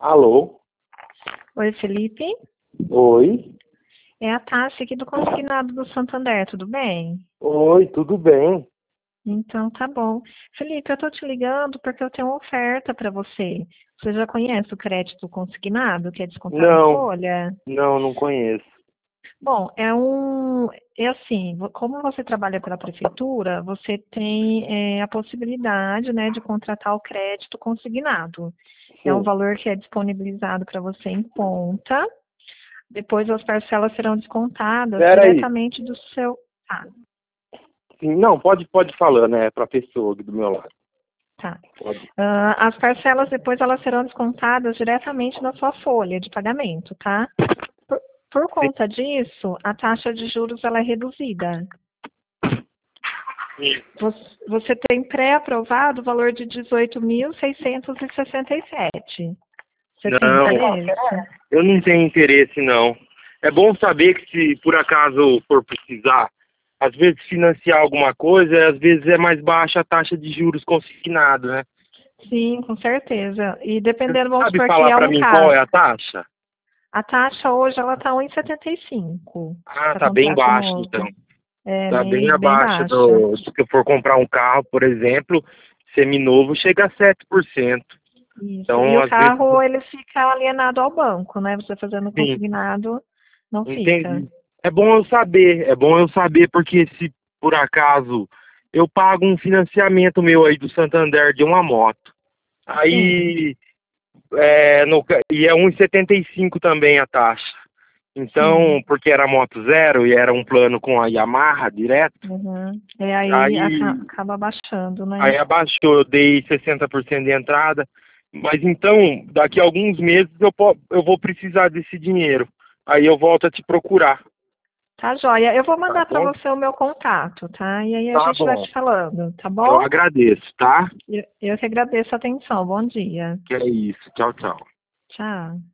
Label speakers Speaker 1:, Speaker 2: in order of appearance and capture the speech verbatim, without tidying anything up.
Speaker 1: Alô?
Speaker 2: Oi, Felipe.
Speaker 1: Oi?
Speaker 2: É a Tássia aqui do Consignado do Santander, tudo bem?
Speaker 1: Oi, tudo bem?
Speaker 2: Então tá bom. Felipe, eu tô te ligando porque eu tenho uma oferta para você. Você já conhece o crédito consignado, que é descontado em
Speaker 1: Não,
Speaker 2: folha?
Speaker 1: não, não conheço.
Speaker 2: Bom, é um. É assim, vo- como você trabalha pela prefeitura, você tem é, a possibilidade, né, de contratar o crédito consignado. É um
Speaker 1: Sim.
Speaker 2: valor que é disponibilizado para você em conta. Depois as parcelas serão descontadas
Speaker 1: Peraí.
Speaker 2: diretamente do seu. Ah,
Speaker 1: Sim, não, pode, pode falar, né, pra pessoa aqui do meu lado.
Speaker 2: tá.
Speaker 1: Pode.
Speaker 2: Ah, as parcelas depois elas serão descontadas diretamente na sua folha de pagamento, tá? Por, por
Speaker 1: Sim.
Speaker 2: conta disso, a taxa de juros ela é reduzida. Você, você tem pré-aprovado o valor de dezoito mil seiscentos e sessenta e sete. Você tem
Speaker 1: Não,
Speaker 2: interesse?
Speaker 1: eu não tenho interesse, não. É bom saber que se por acaso for precisar, às vezes financiar alguma coisa, às vezes é mais baixa a taxa de juros consignado, né?
Speaker 2: Sim, com certeza. E
Speaker 1: Você
Speaker 2: dependendo, vamos
Speaker 1: sabe
Speaker 2: supor que
Speaker 1: falar
Speaker 2: é
Speaker 1: pra
Speaker 2: um
Speaker 1: mim qual
Speaker 2: caso.
Speaker 1: é a taxa?
Speaker 2: A taxa hoje ela está um e setenta e cinco
Speaker 1: Ah,
Speaker 2: para
Speaker 1: tá bem
Speaker 2: contrato
Speaker 1: baixa, então.
Speaker 2: novo. É
Speaker 1: Tá bem
Speaker 2: bem, bem
Speaker 1: abaixo
Speaker 2: baixa.
Speaker 1: do, se eu for comprar um carro, por exemplo, seminovo, chega a sete por cento.
Speaker 2: Isso. E
Speaker 1: Então,
Speaker 2: o
Speaker 1: às vezes,
Speaker 2: carro ele fica alienado ao banco, né? Você fazendo
Speaker 1: sim,
Speaker 2: consignado, não fica.
Speaker 1: entendi. É bom eu saber, é bom eu saber, porque se por acaso eu pago um financiamento meu aí do Santander de uma moto,
Speaker 2: Sim.
Speaker 1: aí, é, no, ca- e é um e setenta e cinco também a taxa.
Speaker 2: Sim.
Speaker 1: Então, porque era moto zero e era um plano com a Yamaha direto,
Speaker 2: Uhum. E aí aca-
Speaker 1: aí
Speaker 2: acaba baixando, né?
Speaker 1: Aí abaixou, eu dei sessenta por cento de entrada. Mas então, daqui a alguns meses eu, po- eu vou precisar desse dinheiro. Aí eu volto a te procurar,
Speaker 2: Tá joia. Eu vou
Speaker 1: tá
Speaker 2: mandar para
Speaker 1: bom?
Speaker 2: você o meu contato, tá? E aí a
Speaker 1: Tá
Speaker 2: gente vai
Speaker 1: bom.
Speaker 2: te falando, tá
Speaker 1: Eu
Speaker 2: bom?
Speaker 1: agradeço, tá?
Speaker 2: Eu, eu que agradeço a atenção. Bom dia.
Speaker 1: Que é isso. Tchau, tchau.
Speaker 2: Tchau.